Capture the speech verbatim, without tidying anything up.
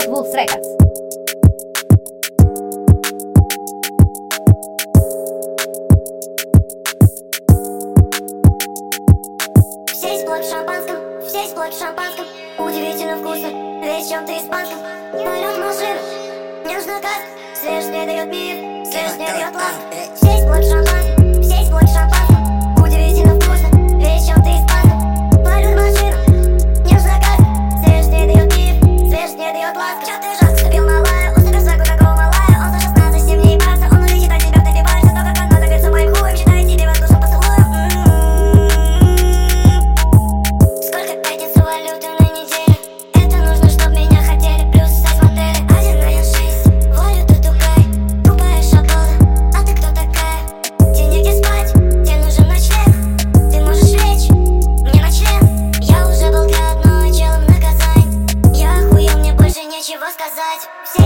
Wolves Records. Здесь блок в шампанском, здесь блок в шампанском. Удивительно вкусно, весь в чем-то испанском. Полет машин, нежно как свежесть не дает мир, свежесть не дает ласк. Здесь блок в шампанском, здесь блок в шампанском. Удивительно вкусно, весь в чем-то испанском. Полет машин, нежно как свежесть не дает мир, свежесть не дает ласк. Чё ты жак, вступил малая, уступил свагу такого малая. Он за шестнадцать, с ним не ебаться, он улетит от тебя, ты добиваешься. То, как он надо говорит, моим хуем, считает тебе воздушным поцелуем. Сколько пятница валюты на неделю? Это нужно, чтоб меня хотели, плюс секс модели. Один один шесть, валюта Дубай, тупая шаблона. А ты кто такая? Тебе негде спать, тебе нужен ночлег. Ты можешь лечь мне на член. Я уже был для одной челом наказань. Я охуел, мне больше нечего сказать.